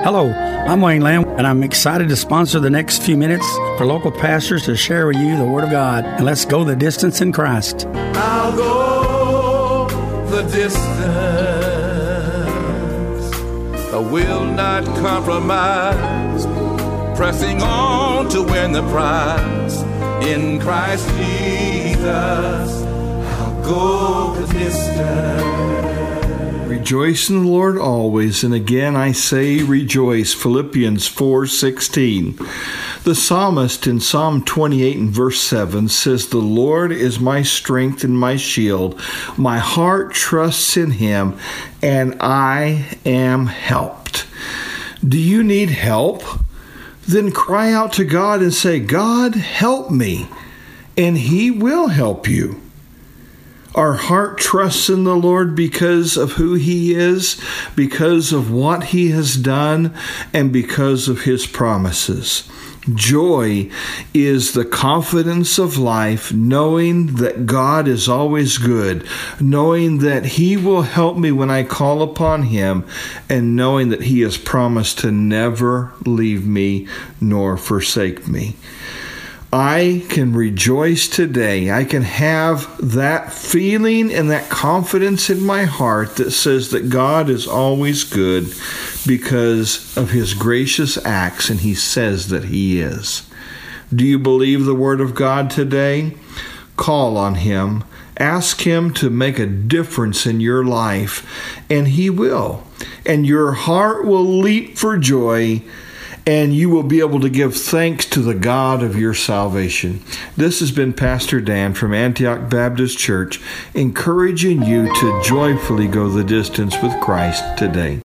Hello, I'm Wayne Lamb, and I'm excited to sponsor the next few minutes for local pastors to share with you the Word of God. And let's go the distance in Christ. I'll go the distance. I will not compromise. Pressing on to win the prize. In Christ Jesus, I'll go the distance. Rejoice in the Lord always, and again I say rejoice. Philippians 4:16. The psalmist in Psalm 28 and verse 7 says, "The Lord is my strength and my shield. My heart trusts in him, and I am helped." Do you need help? Then cry out to God and say, "God, help me," and he will help you. Our heart trusts in the Lord because of who he is, because of what he has done, and because of his promises. Joy is the confidence of life, knowing that God is always good, knowing that he will help me when I call upon him, and knowing that he has promised to never leave me nor forsake me. I can rejoice today. I can have that feeling and that confidence in my heart that says that God is always good because of his gracious acts, and he says that he is. Do you believe the Word of God today? Call on him. Ask him to make a difference in your life, and he will. And your heart will leap for joy, and you will be able to give thanks to the God of your salvation. This has been Pastor Dan from Antioch Baptist Church, encouraging you to joyfully go the distance with Christ today.